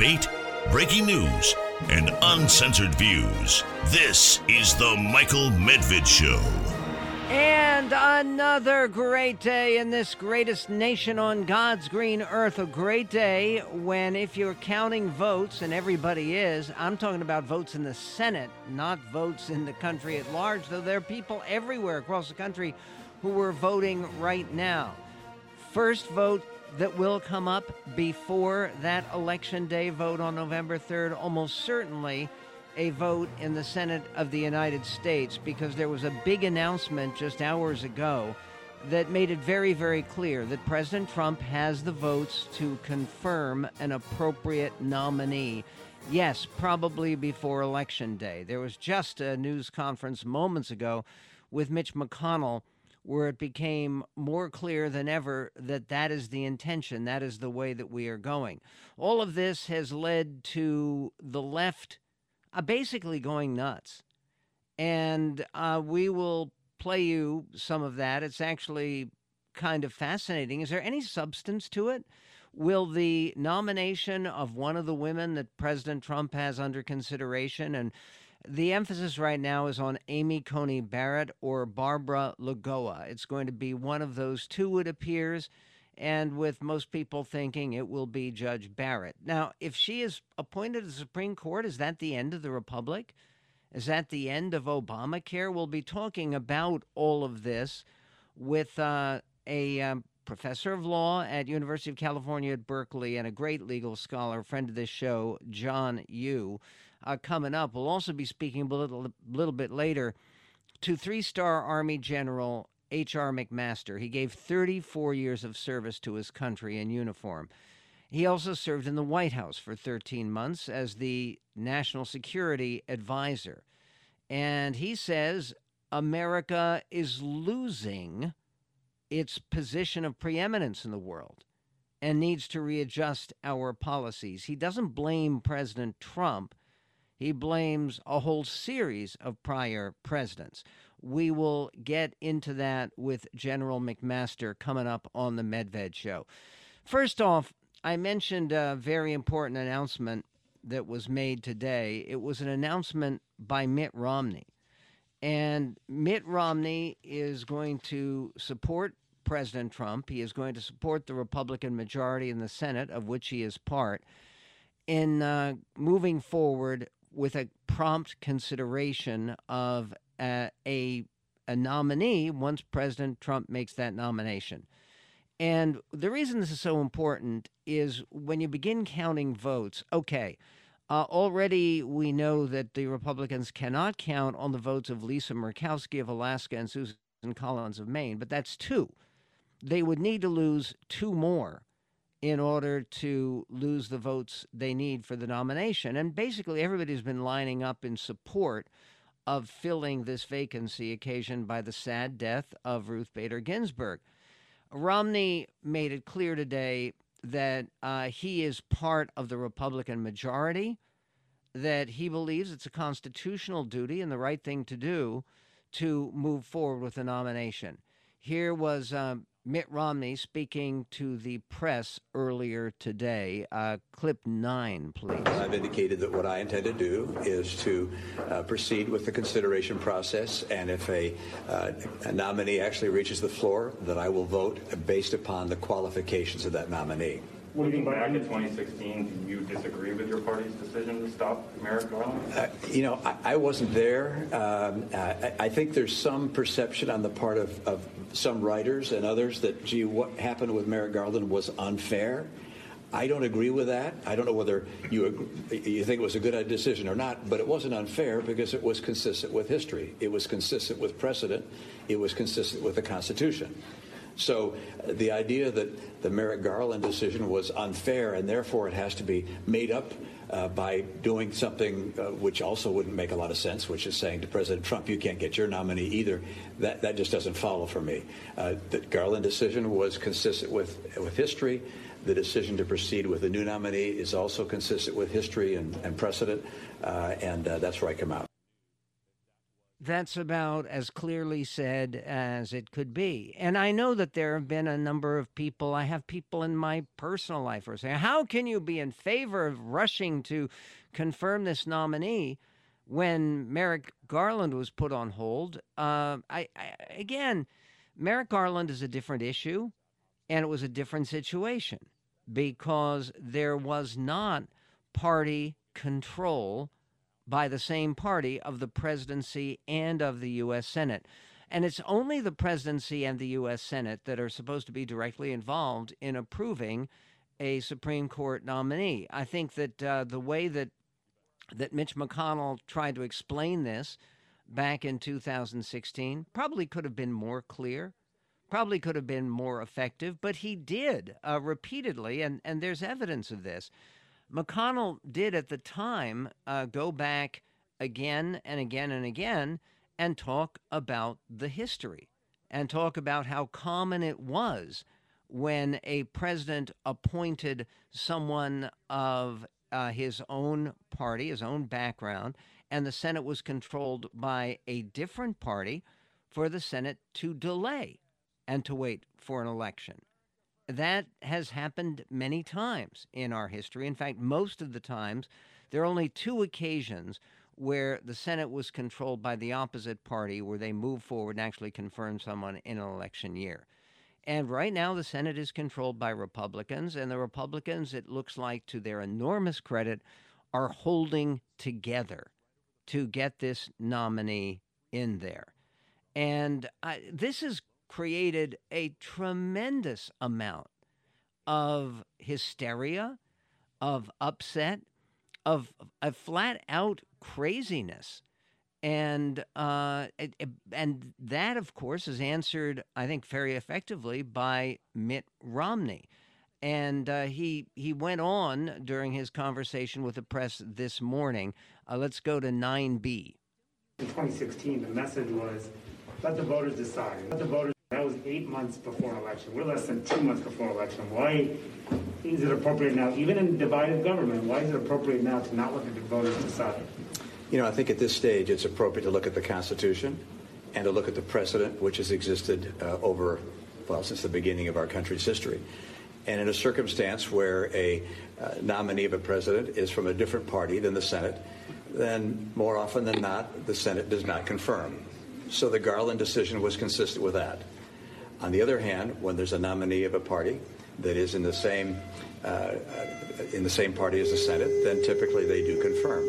debate, breaking news, and uncensored views. This is the Michael Medved Show. And another great day in this greatest nation on God's green earth. A great day when, if you're counting votes, and everybody is, I'm talking about votes in the Senate, not votes in the country at large, though there are people everywhere across the country who are voting right now. First vote that will come up before that Election Day vote on November 3rd, almost certainly a vote in the Senate of the United States, because there was a big announcement just hours ago that made it very, very clear that President Trump has the votes to confirm an appropriate nominee. Yes, probably before Election Day. There was just a news conference moments ago with Mitch McConnell where it became more clear than ever that that is the intention, that is the way that we are going. All of this has led to the left basically going nuts. And we will play you some of that. It's actually kind of fascinating. Is there any substance to it? Will the nomination of one of the women that President Trump has under consideration, and the emphasis right now is on Amy Coney Barrett or Barbara Lagoa. It's going to be one of those two, it appears, and with most people thinking it will be Judge Barrett. Now, if she is appointed to the Supreme Court, is that the end of the Republic? Is that the end of Obamacare? We'll be talking about all of this with a professor of law at University of California at Berkeley and a great legal scholar, friend of this show, John Yoo. Coming up, we'll also be speaking a little bit later to three-star Army General H.R. McMaster. He gave 34 years of service to his country in uniform. He also served in the White House for 13 months as the National Security Advisor. And he says America is losing its position of preeminence in the world and needs to readjust our policies. He doesn't blame President Trump. He blames a whole series of prior presidents. We will get into that with General McMaster coming up on the Medved Show. First off, I mentioned a very important announcement that was made today. It was an announcement by Mitt Romney. And Mitt Romney is going to support President Trump. He is going to support the Republican majority in the Senate, of which he is part, in moving forward with a prompt consideration of a nominee once President Trump makes that nomination. And the reason this is so important is when you begin counting votes, already we know that the Republicans cannot count on the votes of Lisa Murkowski of Alaska and Susan Collins of Maine, but that's two. They would need to lose two more in order to lose the votes they need for the nomination. And basically everybody's been lining up in support of filling this vacancy occasioned by the sad death of Ruth Bader Ginsburg. Romney made it clear today that he is part of the Republican majority, that he believes it's a constitutional duty and the right thing to do to move forward with the nomination. Here was Mitt Romney speaking to the press earlier today. Clip 9, please. I've indicated that what I intend to do is to proceed with the consideration process, and if a nominee actually reaches the floor, that I will vote based upon the qualifications of that nominee. Looking back at 2016, do you disagree with your party's decision to stop Merrick Garland? I wasn't there. I think there's some perception on the part of some writers and others that, gee, what happened with Merrick Garland was unfair. I don't agree with that. I don't know whether you think it was a good decision or not, but it wasn't unfair because it was consistent with history. It was consistent with precedent. It was consistent with the Constitution. So the idea that the Merrick Garland decision was unfair and therefore it has to be made up by doing something which also wouldn't make a lot of sense, which is saying to President Trump, you can't get your nominee either, that just doesn't follow for me. The Garland decision was consistent with history. The decision to proceed with a new nominee is also consistent with history and precedent, and that's where I come out. That's about as clearly said as it could be. And I know that there have been a number of people, I have people in my personal life who are saying, how can you be in favor of rushing to confirm this nominee when Merrick Garland was put on hold? Again, Merrick Garland is a different issue, and it was a different situation because there was not party control by the same party of the presidency and of the U.S. Senate. And it's only the presidency and the U.S. Senate that are supposed to be directly involved in approving a Supreme Court nominee. I think that the way that Mitch McConnell tried to explain this back in 2016 probably could have been more clear, probably could have been more effective, but he did repeatedly, and there's evidence of this. McConnell did at the time go back again and again and again and talk about the history and talk about how common it was when a president appointed someone of his own party, his own background, and the Senate was controlled by a different party, for the Senate to delay and to wait for an election. That has happened many times in our history. In fact, most of the times, there are only two occasions where the Senate was controlled by the opposite party, where they moved forward and actually confirmed someone in an election year. And right now, the Senate is controlled by Republicans, and the Republicans, it looks like, to their enormous credit, are holding together to get this nominee in there. And this has created a tremendous amount of hysteria, of upset, of a flat-out craziness. And that, of course, is answered, I think, very effectively by Mitt Romney. And he went on during his conversation with the press this morning. Let's go to 9B. In 2016, the message was, let the voters decide. Let the voters. That was 8 months before an election. We're less than 2 months before an election. Why is it appropriate now, even in divided government, why is it appropriate now to not let the voters decide? You know, I think at this stage it's appropriate to look at the Constitution and to look at the precedent which has existed since the beginning of our country's history. And in a circumstance where a nominee of a president is from a different party than the Senate, then more often than not, the Senate does not confirm. So the Garland decision was consistent with that. On the other hand, when there's a nominee of a party that is in the same party as the Senate, then typically they do confirm.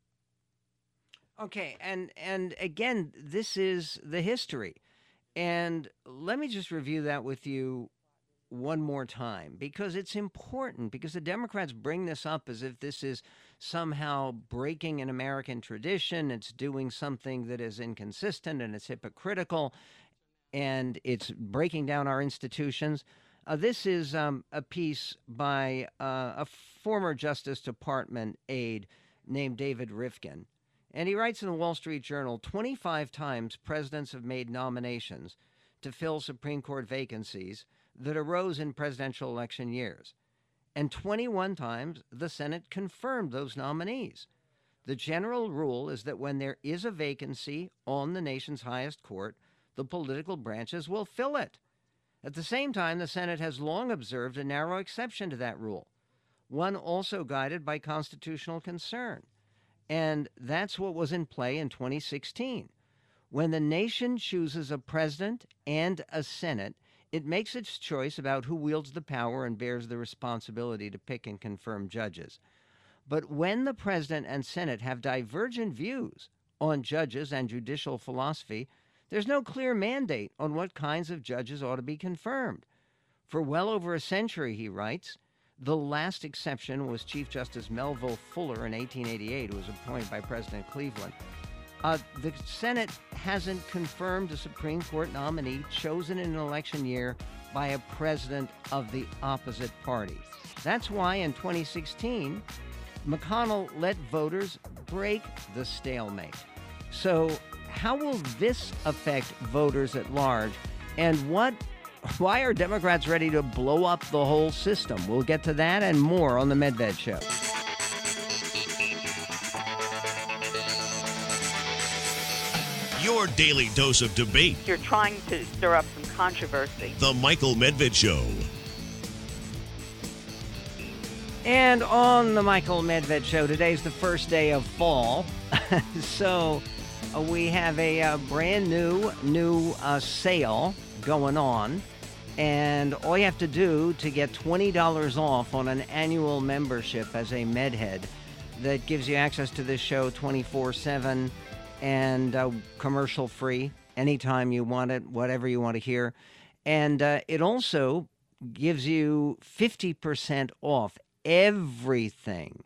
Okay, and again, this is the history. And let me just review that with you one more time, because it's important, because the Democrats bring this up as if this is somehow breaking an American tradition, it's doing something that is inconsistent and it's hypocritical, and it's breaking down our institutions. This is a piece by a former Justice Department aide named David Rifkin. And he writes in the Wall Street Journal, 25 times presidents have made nominations to fill Supreme Court vacancies that arose in presidential election years. And 21 times the Senate confirmed those nominees. The general rule is that when there is a vacancy on the nation's highest court, the political branches will fill it. At the same time, the Senate has long observed a narrow exception to that rule, one also guided by constitutional concern. And that's what was in play in 2016. When the nation chooses a president and a Senate, it makes its choice about who wields the power and bears the responsibility to pick and confirm judges. But when the president and Senate have divergent views on judges and judicial philosophy, there's no clear mandate on what kinds of judges ought to be confirmed. For well over a century, he writes, the last exception was Chief Justice Melville Fuller in 1888, who was appointed by President Cleveland. The Senate hasn't confirmed a Supreme Court nominee chosen in an election year by a president of the opposite party. That's why in 2016, McConnell let voters break the stalemate. So how will this affect voters at large? And why are Democrats ready to blow up the whole system? We'll get to that and more on The Medved Show. Your daily dose of debate. You're trying to stir up some controversy. The Michael Medved Show. And on the Michael Medved Show, today's the first day of fall. So we have a brand new sale going on. And all you have to do to get $20 off on an annual membership as a Medhead that gives you access to this show 24/7 and commercial-free anytime you want it, whatever you want to hear. And it also gives you 50% off everything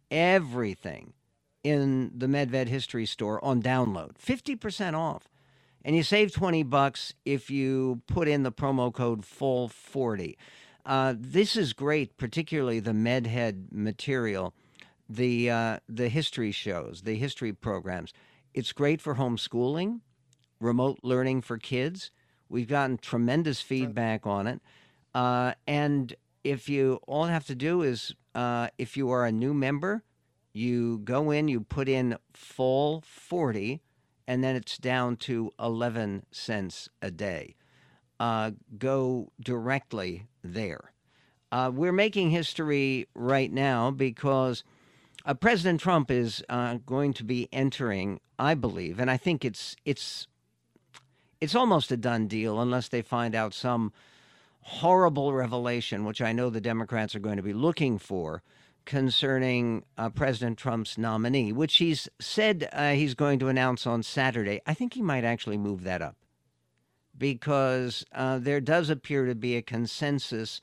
in the Medved History Store on download. 50% off. And you save $20 if you put in the promo code FULL40. This is great, particularly the Medhead material, the history shows, the history programs. It's great for homeschooling, remote learning for kids. We've gotten tremendous feedback on it. And if you all have to do is, if you are a new member, you go in, you put in FULL40, and then it's down to 11 cents a day. Go directly there. We're making history right now because President Trump is going to be entering, I believe, and I think it's almost a done deal unless they find out some horrible revelation, which I know the Democrats are going to be looking for, concerning President Trump's nominee, which he's said he's going to announce on Saturday. I think he might actually move that up because there does appear to be a consensus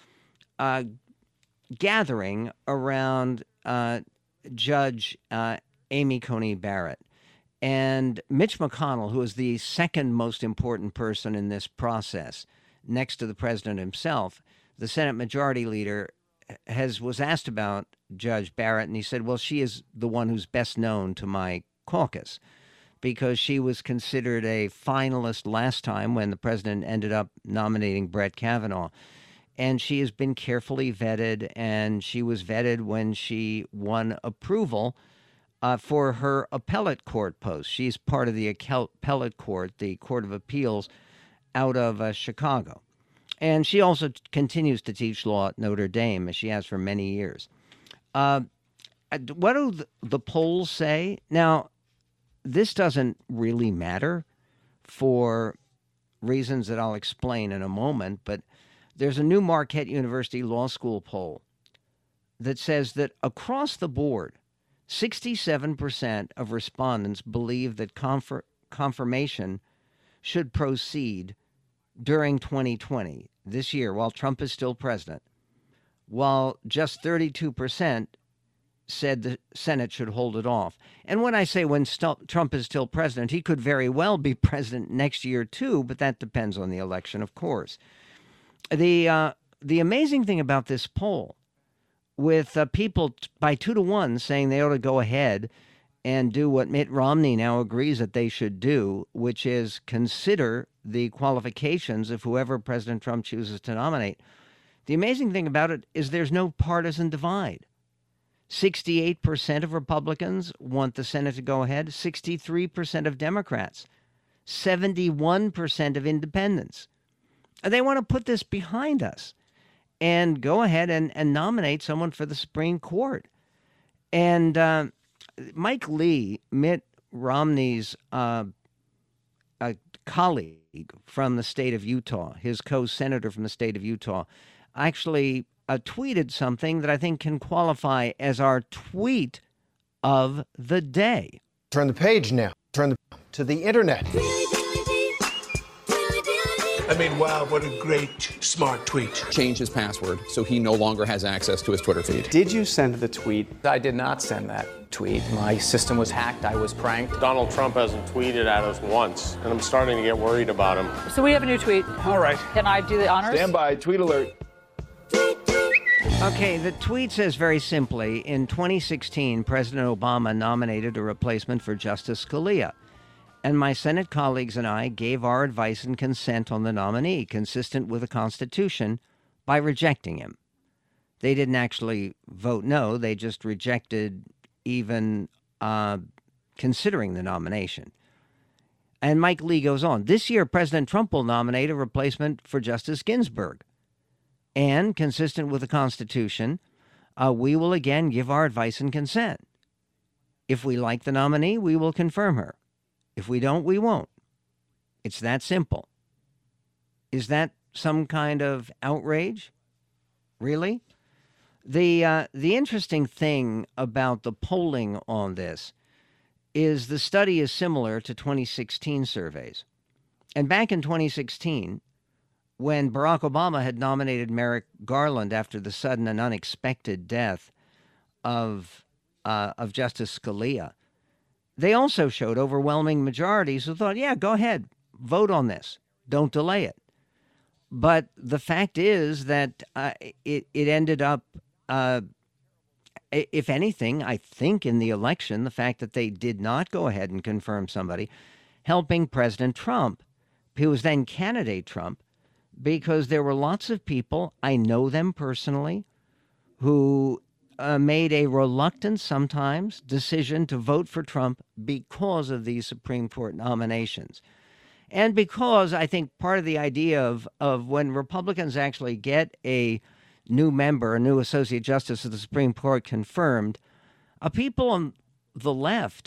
gathering around Judge Amy Coney Barrett. And Mitch McConnell, who is the second most important person in this process, next to the president himself, the Senate Majority Leader, was asked about Judge Barrett, and he said, well, she is the one who's best known to my caucus because she was considered a finalist last time when the president ended up nominating Brett Kavanaugh. And she has been carefully vetted, and she was vetted when she won approval for her appellate court post. She's part of the appellate court, the Court of Appeals out of Chicago. And she also continues to teach law at Notre Dame, as she has for many years. What do the polls say? Now, this doesn't really matter for reasons that I'll explain in a moment, but there's a new Marquette University Law School poll that says that across the board, 67% of respondents believe that confirmation should proceed during 2020, this year, while Trump is still president, while just 32% said the Senate should hold it off. And when I say when Trump is still president, he could very well be president next year too, but that depends on the election, of course. The amazing thing about this poll, with people by 2-1 saying they ought to go ahead and do what Mitt Romney now agrees that they should do, which is consider the qualifications of whoever President Trump chooses to nominate. The amazing thing about it is there's no partisan divide. 68% of Republicans want the Senate to go ahead, 63% of Democrats, 71% of independents. They want to put this behind us and go ahead and nominate someone for the Supreme Court. And Mike Lee, Mitt Romney's colleague from the state of Utah, his co-senator from the state of Utah, actually tweeted something that I think can qualify as our tweet of the day. Turn the page now. Turn to the internet. I mean, wow, what a great, smart tweet. Change his password so he no longer has access to his Twitter feed. Did you send the tweet? I did not send that tweet. My system was hacked. I was pranked. Donald Trump hasn't tweeted at us once, and I'm starting to get worried about him. So we have a new tweet. All right. Can I do the honors? Stand by. Tweet alert. Okay, the tweet says very simply, in 2016, President Obama nominated a replacement for Justice Scalia. And my Senate colleagues and I gave our advice and consent on the nominee, consistent with the Constitution, by rejecting him. They didn't actually vote no. They just rejected even considering the nomination. And Mike Lee goes on. This year, President Trump will nominate a replacement for Justice Ginsburg. And, consistent with the Constitution, we will again give our advice and consent. If we like the nominee, we will confirm her. If we don't, we won't. It's that simple. Is that some kind of outrage? Really? The interesting thing about the polling on this is the study is similar to 2016 surveys. And back in 2016, when Barack Obama had nominated Merrick Garland after the sudden and unexpected death of Justice Scalia, they also showed overwhelming majorities who thought, yeah, go ahead, vote on this. Don't delay it. But the fact is that it ended up, if anything, I think in the election, the fact that they did not go ahead and confirm somebody, helping President Trump, who was then candidate Trump, because there were lots of people, I know them personally, who made a reluctant sometimes decision to vote for Trump because of these Supreme Court nominations. And because I think part of the idea of when Republicans actually get a new member, a new Associate Justice of the Supreme Court confirmed, people on the left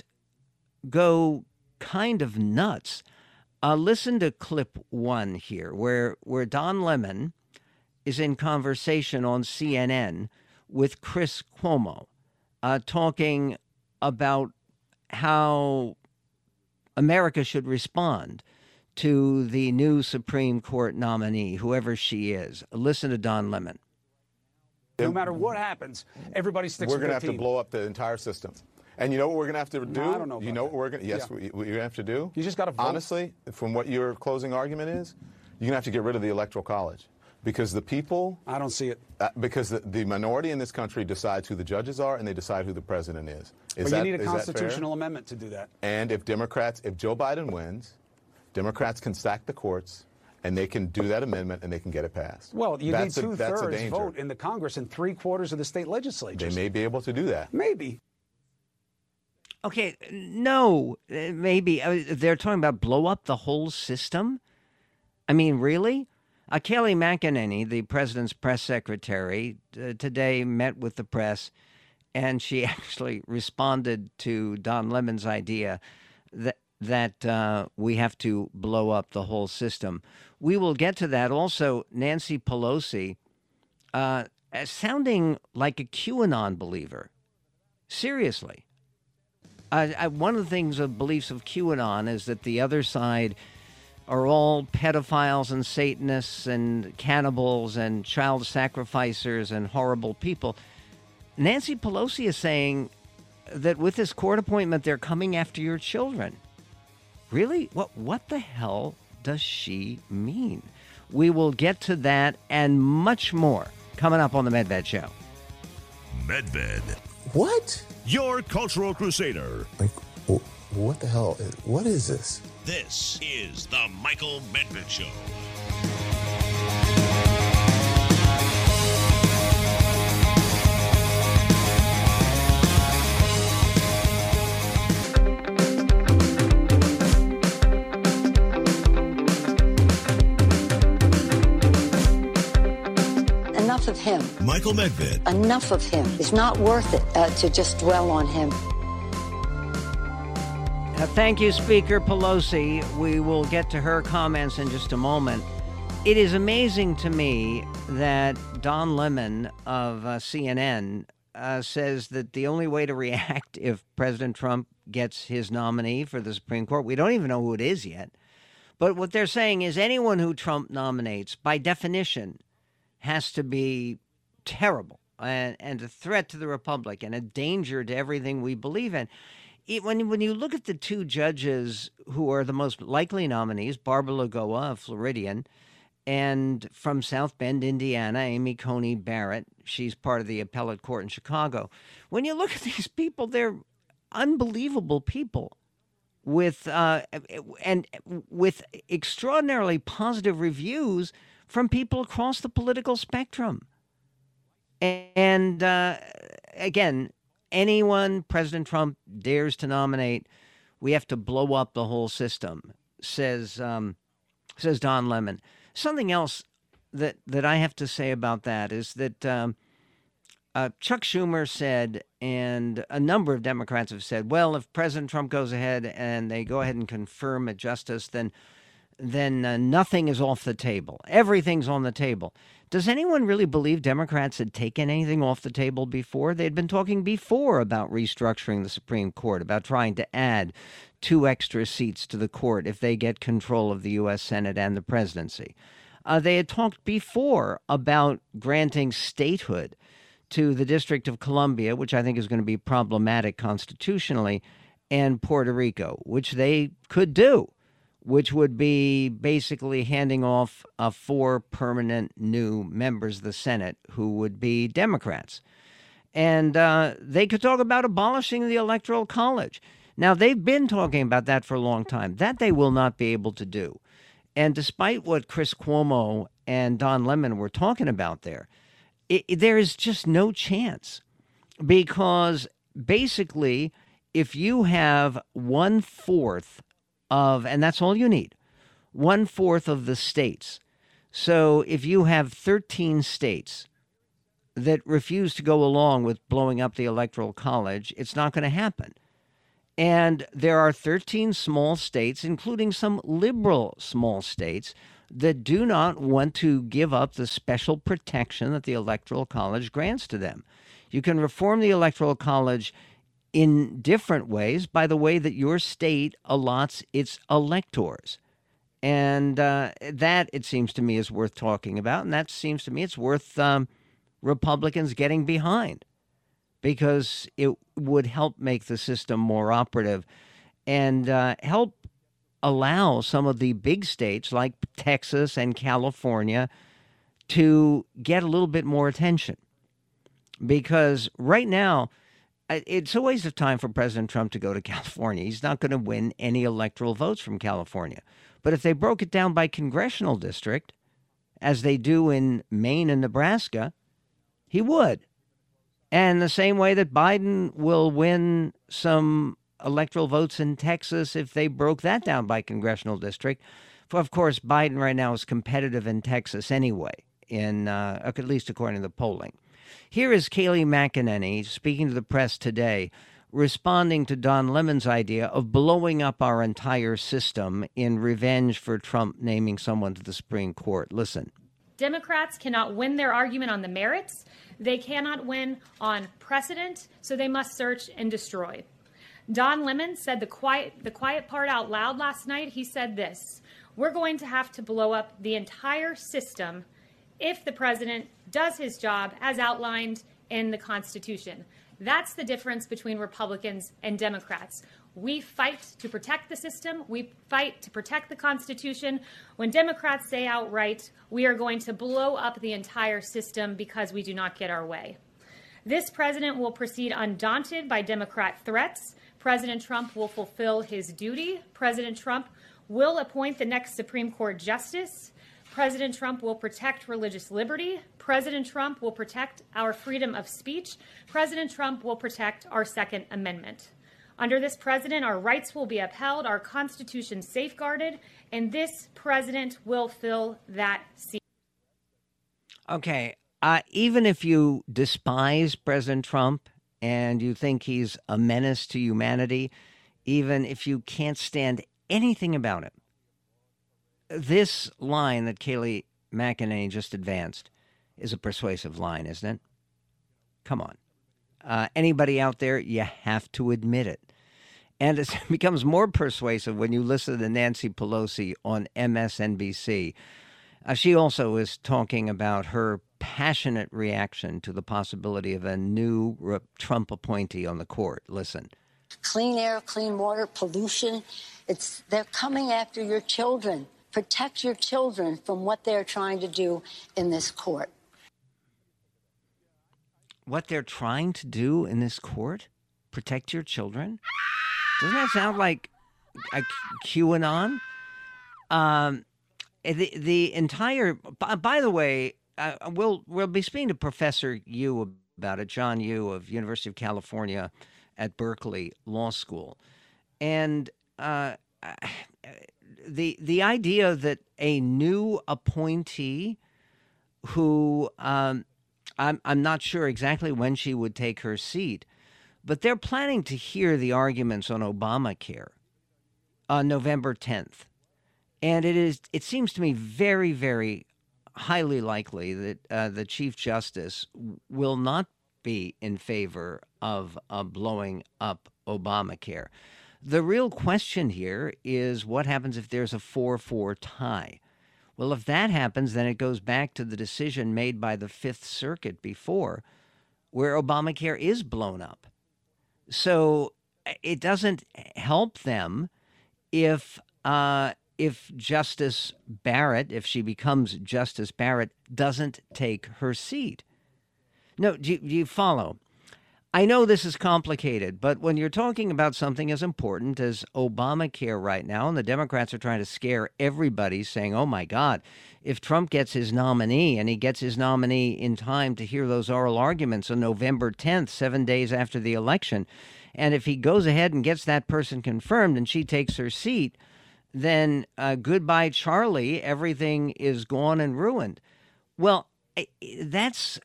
go kind of nuts. Listen to clip 1 here, where Don Lemon is in conversation on CNN with Chris Cuomo, talking about how America should respond to the new Supreme Court nominee, whoever she is. Listen to Don Lemon. No matter what happens, everybody sticks with their team. We're going to have to blow up the entire system. And you know what we're going to have to do? No, I don't know. You know what we're going to? Yes, Yeah. what you're going to have to do? You just got to vote. Honestly, from what your closing argument is, you're going to have to get rid of the Electoral College. Because the people... I don't see it. Because the minority in this country decides who the judges are and they decide who the president is. But you need a constitutional amendment to do that. And if Joe Biden wins, Democrats can stack the courts and they can do that amendment and they can get it passed. Well, you need two-thirds vote in the Congress and 3/4 of the state legislatures. They may be able to do that. Maybe. Okay, no, maybe. They're talking about blow up the whole system? I mean, really? Kayleigh McEnany, the president's press secretary, today met with the press, and she actually responded to Don Lemon's idea that we have to blow up the whole system. We will get to that. Also, Nancy Pelosi, sounding like a QAnon believer. Seriously. One of the things of beliefs of QAnon is that the other side are all pedophiles and Satanists and cannibals and child sacrificers and horrible people. Nancy Pelosi is saying that with this court appointment, they're coming after your children. Really? What the hell does she mean? We will get to that and much more coming up on the Medved Show. Medved. What? Your cultural crusader. Like, what the hell? What is this? This is the Michael Medved Show. Enough of him. Michael Medved. Enough of him. It's not worth it to just dwell on him. Thank you, Speaker Pelosi. We will get to her comments in just a moment. It is amazing to me that Don Lemon of CNN says that the only way to react if President Trump gets his nominee for the Supreme Court, we don't even know who it is yet, but what they're saying is anyone who Trump nominates, by definition, has to be terrible and a threat to the republic and a danger to everything we believe in. When you look at the two judges who are the most likely nominees, Barbara Lagoa of Floridian, and from South Bend, Indiana, Amy Coney Barrett, she's part of the appellate court in Chicago. When you look at these people, they're unbelievable people with extraordinarily positive reviews from people across the political spectrum. And again, anyone President Trump dares to nominate, we have to blow up the whole system. says Don Lemon. Something else that I have to say about that is that Chuck Schumer said, and a number of Democrats have said, well, if President Trump goes ahead and they go ahead and confirm a justice, then nothing is off the table. Everything's on the table. Does anyone really believe Democrats had taken anything off the table before? They had been talking before about restructuring the Supreme Court, about trying to add 2 extra seats to the court if they get control of the U.S. Senate and the presidency. They had talked before about granting statehood to the District of Columbia, which I think is going to be problematic constitutionally, and Puerto Rico, which they could do, which would be basically handing off 4 permanent new members of the Senate who would be Democrats. And they could talk about abolishing the Electoral College. Now, they've been talking about that for a long time. That they will not be able to do. And despite what Chris Cuomo and Don Lemon were talking about there is just no chance. Because basically, if you have 1/4 of, and that's all you need, 1/4 of the states. So if you have 13 states that refuse to go along with blowing up the Electoral College, it's not going to happen. And there are 13 small states, including some liberal small states, that do not want to give up the special protection that the Electoral College grants to them. You can reform the Electoral College in different ways by the way that your state allots its electors. And that, it seems to me, is worth talking about. And that seems to me it's worth Republicans getting behind, because it would help make the system more operative and help allow some of the big states like Texas and California to get a little bit more attention. Because right now, it's a waste of time for President Trump to go to California. He's not going to win any electoral votes from California. But if they broke it down by congressional district, as they do in Maine and Nebraska, he would. And the same way that Biden will win some electoral votes in Texas if they broke that down by congressional district. For, of course, Biden right now is competitive in Texas anyway, at least according to the polling. Here is Kayleigh McEnany speaking to the press today, responding to Don Lemon's idea of blowing up our entire system in revenge for Trump naming someone to the Supreme Court. Listen. Democrats cannot win their argument on the merits. They cannot win on precedent, so they must search and destroy. Don Lemon said the quiet part out loud last night. He said this: we're going to have to blow up the entire system if the president does his job as outlined in the Constitution. That's the difference between Republicans and Democrats. We fight to protect the system. We fight to protect the Constitution. When Democrats say outright, we are going to blow up the entire system because we do not get our way. This president will proceed undaunted by Democrat threats. President Trump will fulfill his duty. President Trump will appoint the next Supreme Court justice. President Trump will protect religious liberty. President Trump will protect our freedom of speech. President Trump will protect our Second Amendment. Under this president, our rights will be upheld, our Constitution safeguarded, and this president will fill that seat. Okay, even if you despise President Trump and you think he's a menace to humanity, even if you can't stand anything about him, this line that Kayleigh McEnany just advanced is a persuasive line, isn't it? Come on. Anybody out there, you have to admit it. And it becomes more persuasive when you listen to Nancy Pelosi on MSNBC. She also is talking about her passionate reaction to the possibility of a new Trump appointee on the court. Listen. Clean air, clean water, pollution. They're coming after your children. Protect your children from what they're trying to do in this court. What they're trying to do in this court? Protect your children? Doesn't that sound like a QAnon? The entire. By the way, we'll be speaking to Professor Yu about it, John Yu of University of California at Berkeley Law School, and the idea that a new appointee who I'm not sure exactly when she would take her seat, but they're planning to hear the arguments on Obamacare on November 10th. And it seems to me very, very highly likely that the Chief Justice will not be in favor of blowing up Obamacare. The real question here is what happens if there's a 4-4 tie? Well, if that happens, then it goes back to the decision made by the Fifth Circuit before, where Obamacare is blown up. So it doesn't help them if Justice Barrett, if she becomes Justice Barrett, doesn't take her seat. No, do you follow? I know this is complicated, but when you're talking about something as important as Obamacare right now, and the Democrats are trying to scare everybody saying, oh, my God, if Trump gets his nominee and he gets his nominee in time to hear those oral arguments on November 10th, 7 days after the election, and if he goes ahead and gets that person confirmed and she takes her seat, then goodbye, Charlie, everything is gone and ruined. Well, that's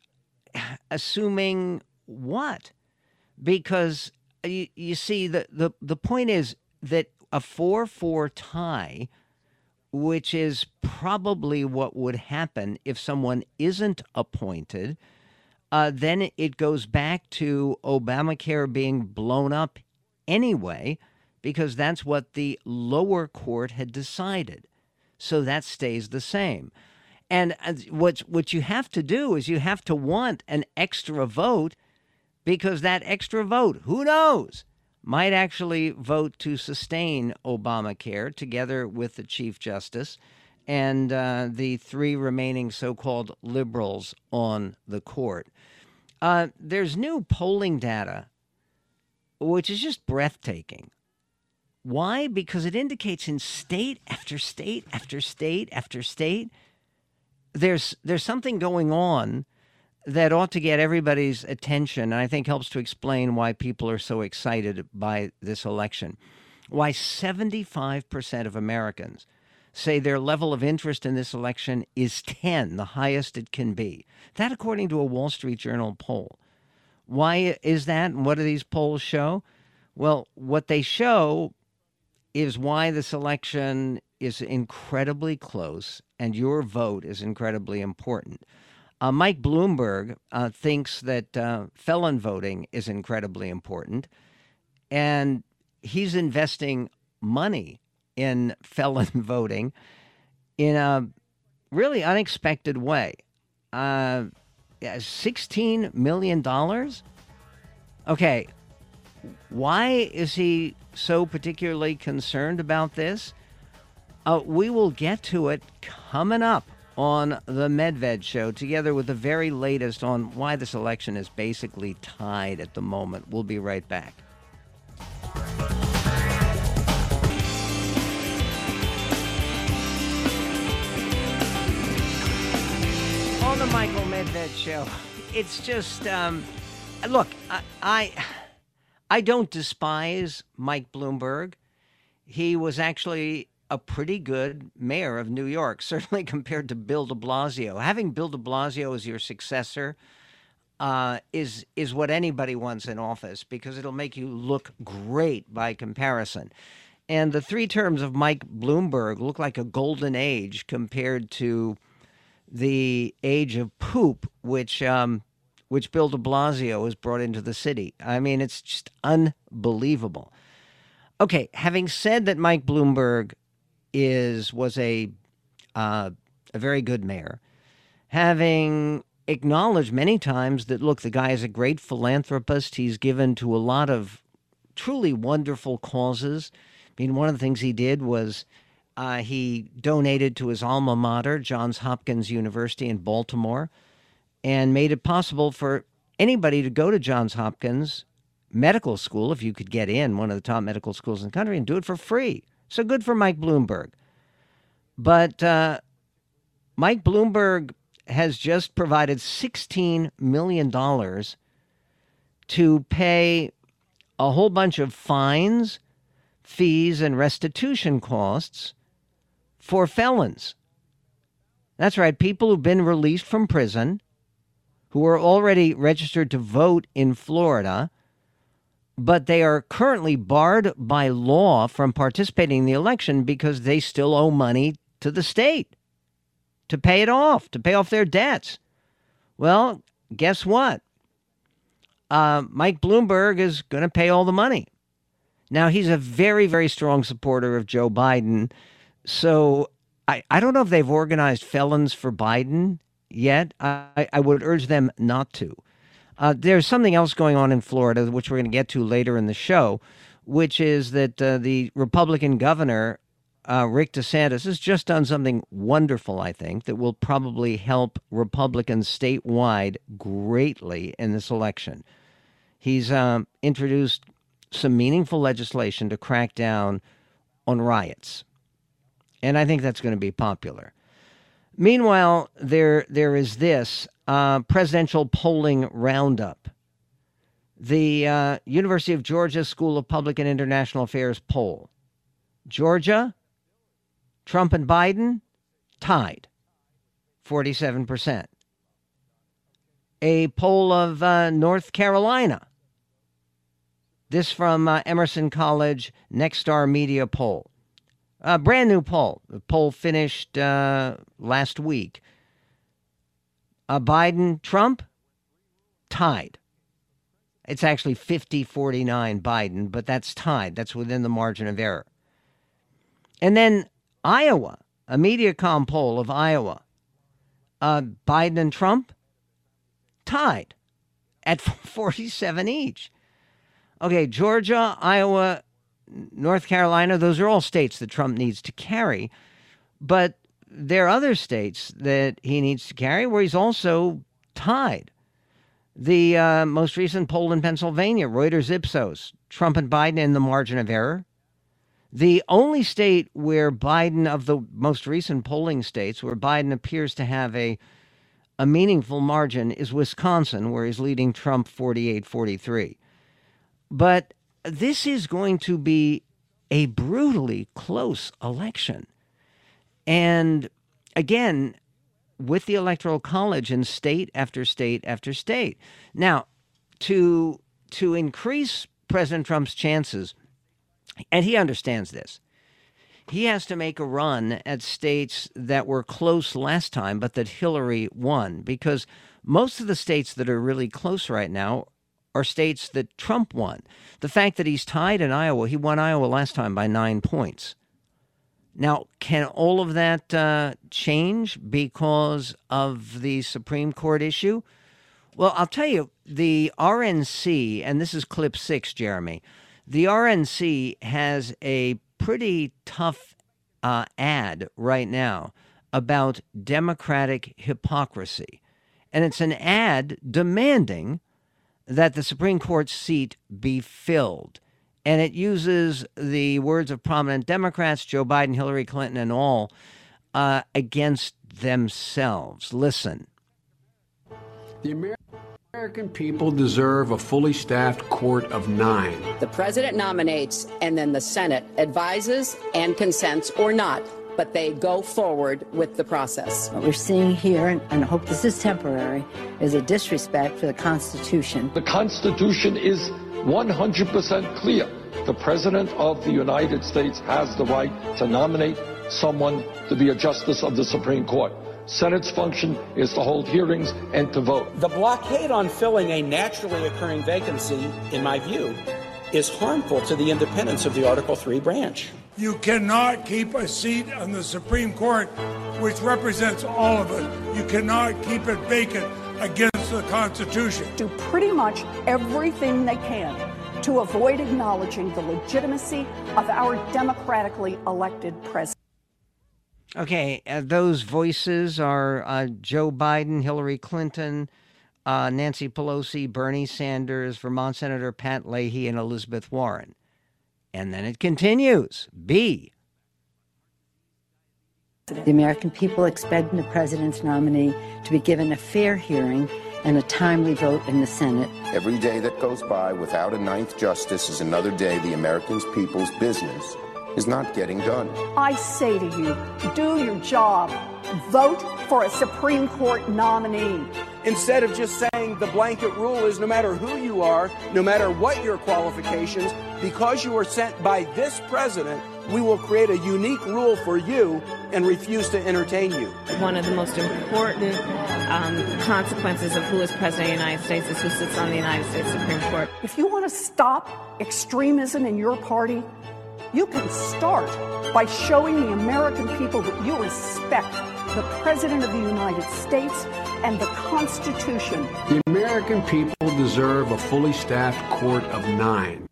assuming what? Because you see, the point is that a 4-4 tie, which is probably what would happen if someone isn't appointed, then it goes back to Obamacare being blown up anyway, because that's what the lower court had decided. So that stays the same. And what you have to do is you have to want an extra vote, because that extra vote, who knows, might actually vote to sustain Obamacare together with the Chief Justice and the three remaining so-called liberals on the court. There's new polling data, which is just breathtaking. Why? Because it indicates in state after state after state after state, there's something going on that ought to get everybody's attention, and I think helps to explain why people are so excited by this election. Why 75% of Americans say their level of interest in this election is 10, the highest it can be. That according to a Wall Street Journal poll. Why is that, and what do these polls show? Well, what they show is why this election is incredibly close and your vote is incredibly important. Mike Bloomberg thinks that felon voting is incredibly important, and he's investing money in felon voting in a really unexpected way. $16 million? Okay, why is he so particularly concerned about this? We will get to it coming up on the Medved Show, together with the very latest on why this election is basically tied at the moment. We'll be right back. On the Michael Medved Show, it's just, look, I don't despise Mike Bloomberg. He was actually a pretty good mayor of New York, certainly compared to Bill de Blasio. Having Bill de Blasio as your successor is what anybody wants in office, because it'll make you look great by comparison. And the 3 terms of Mike Bloomberg look like a golden age compared to the age of poop, which Bill de Blasio has brought into the city. I mean, it's just unbelievable. Okay, having said that Mike Bloomberg was a very good mayor, having acknowledged many times that, look, the guy is a great philanthropist. He's given to a lot of truly wonderful causes. I mean, one of the things he did was he donated to his alma mater, Johns Hopkins University in Baltimore, and made it possible for anybody to go to Johns Hopkins Medical School, if you could get in, one of the top medical schools in the country, and do it for free. So good for Mike Bloomberg. But Mike Bloomberg has just provided $16 million to pay a whole bunch of fines, fees, and restitution costs for felons. That's right, people who've been released from prison, who are already registered to vote in Florida, but they are currently barred by law from participating in the election because they still owe money to the state to pay it off, to pay off their debts. Well, guess what? Mike Bloomberg is going to pay all the money. Now, he's a very, very strong supporter of Joe Biden. So I don't know if they've organized felons for Biden yet. I would urge them not to. There's something else going on in Florida, which we're going to get to later in the show, which is that the Republican governor, Rick DeSantis, has just done something wonderful, I think, that will probably help Republicans statewide greatly in this election. He's introduced some meaningful legislation to crack down on riots. And I think that's going to be popular. Meanwhile, there is this presidential polling roundup. The University of Georgia School of Public and International Affairs poll. Georgia, Trump and Biden, tied, 47%. A poll of North Carolina. This from Emerson College Nexstar Media poll. A brand new poll. The poll finished last week. Biden, Trump, tied. It's actually 50-49 Biden, but that's tied. That's within the margin of error. And then Iowa, a Mediacom poll of Iowa. Biden and Trump, tied at 47 each. Okay, Georgia, Iowa, North Carolina, those are all states that Trump needs to carry. But there are other states that he needs to carry where he's also tied. The most recent poll in Pennsylvania, Reuters Ipsos, Trump and Biden in the margin of error. The only state where Biden, of the most recent polling states, where Biden appears to have a meaningful margin is Wisconsin, where he's leading Trump 48-43. But this is going to be a brutally close election. And again, with the Electoral College in state after state after state. Now, to increase President Trump's chances, and he understands this, he has to make a run at states that were close last time, but that Hillary won, because most of the states that are really close right now are states that Trump won. The fact that he's tied in Iowa, he won Iowa last time by 9 points. Now, can all of that change because of the Supreme Court issue? Well, I'll tell you, the RNC, and this is clip 6, Jeremy, the RNC has a pretty tough ad right now about Democratic hypocrisy. And it's an ad demanding that the Supreme Court seat be filled. And it uses the words of prominent Democrats, Joe Biden, Hillary Clinton, and all, against themselves. Listen. The American people deserve a fully staffed court of 9. The president nominates, and then the Senate advises and consents or not, but they go forward with the process. What we're seeing here, and I hope this is temporary, is a disrespect for the Constitution. The Constitution is 100% clear. The President of the United States has the right to nominate someone to be a justice of the Supreme Court. Senate's function is to hold hearings and to vote. The blockade on filling a naturally occurring vacancy, in my view, is harmful to the independence of the Article III branch. You cannot keep a seat on the Supreme Court, which represents all of us. You cannot keep it vacant against the Constitution. Do pretty much everything they can to avoid acknowledging the legitimacy of our democratically elected president. Okay, those voices are Joe Biden, Hillary Clinton, Nancy Pelosi, Bernie Sanders, Vermont Senator Pat Leahy, and Elizabeth Warren. And then it continues. B. The American people expect the president's nominee to be given a fair hearing and a timely vote in the Senate. Every day that goes by without a ninth justice is another day the American people's business is not getting done. I say to you, do your job. Vote for a Supreme Court nominee. Instead of just saying the blanket rule is no matter who you are, no matter what your qualifications, because you are sent by this president, we will create a unique rule for you and refuse to entertain you. One of the most important consequences of who is president of the United States is who sits on the United States Supreme Court. If you want to stop extremism in your party, you can start by showing the American people that you respect the President of the United States and the Constitution. The American people deserve a fully staffed court of 9.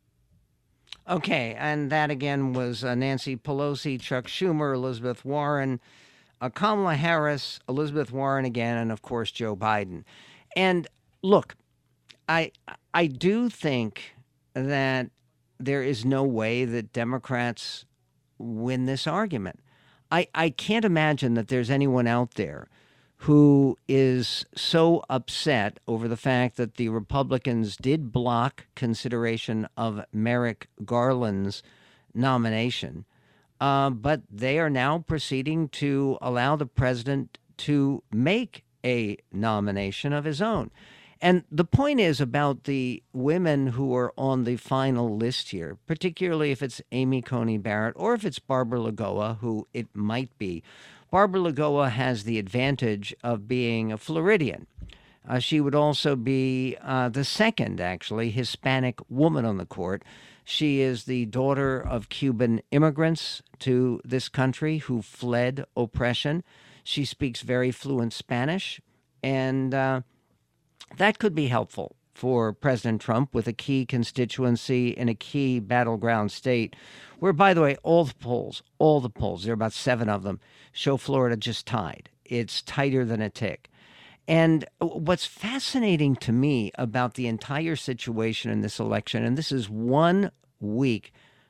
Okay, and that again was Nancy Pelosi, Chuck Schumer, Elizabeth Warren, Kamala Harris, Elizabeth Warren again, and of course Joe Biden. And look, I do think that there is no way that Democrats win this argument. I can't imagine that there's anyone out there who is so upset over the fact that the Republicans did block consideration of Merrick Garland's nomination, but they are now proceeding to allow the president to make a nomination of his own. And the point is about the women who are on the final list here, particularly if it's Amy Coney Barrett or if it's Barbara Lagoa, who it might be. Barbara Lagoa has the advantage of being a Floridian. She would also be the second, actually, Hispanic woman on the court. She is the daughter of Cuban immigrants to this country who fled oppression. She speaks very fluent Spanish, and that could be helpful for President Trump with a key constituency in a key battleground state where, by the way, all the polls, there are about 7 of them, show Florida just tied. It's tighter than a tick. And what's fascinating to me about the entire situation in this election, and this is 1 week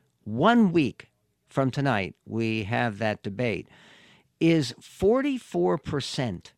from tonight, we have that debate, is 44%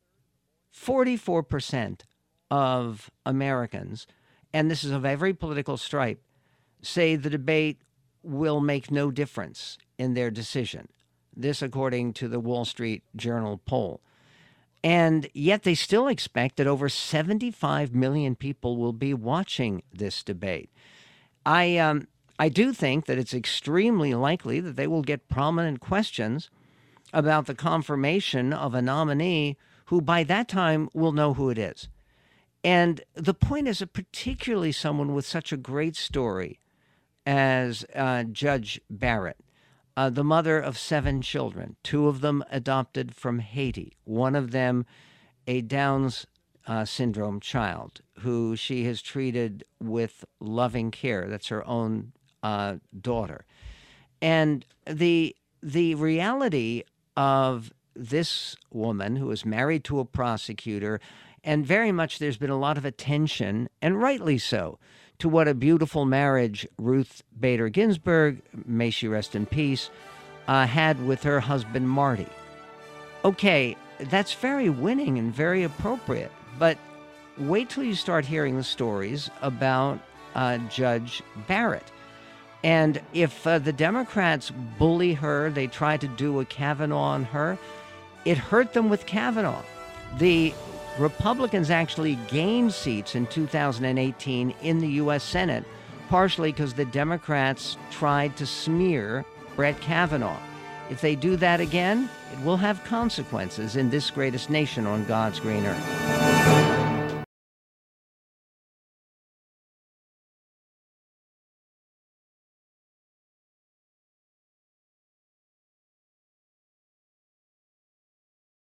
of Americans, and this is of every political stripe, say the debate will make no difference in their decision. This according to the Wall Street Journal poll. And yet they still expect that over 75 million people will be watching this debate. I do think that it's extremely likely that they will get prominent questions about the confirmation of a nominee who by that time will know who it is. And the point is that particularly someone with such a great story as Judge Barrett, the mother of 7 children, 2 of them adopted from Haiti, one of them a Down's syndrome child who she has treated with loving care. That's her own daughter. And the reality of this woman who is married to a prosecutor, and very much there's been a lot of attention, and rightly so, to what a beautiful marriage Ruth Bader Ginsburg, may she rest in peace, had with her husband Marty. Okay, that's very winning and very appropriate, but wait till you start hearing the stories about Judge Barrett. And if the Democrats bully her, they try to do a Kavanaugh on her, it hurt them with Kavanaugh. The Republicans actually gained seats in 2018 in the U.S. Senate, partially because the Democrats tried to smear Brett Kavanaugh. If they do that again, it will have consequences in this greatest nation on God's green earth.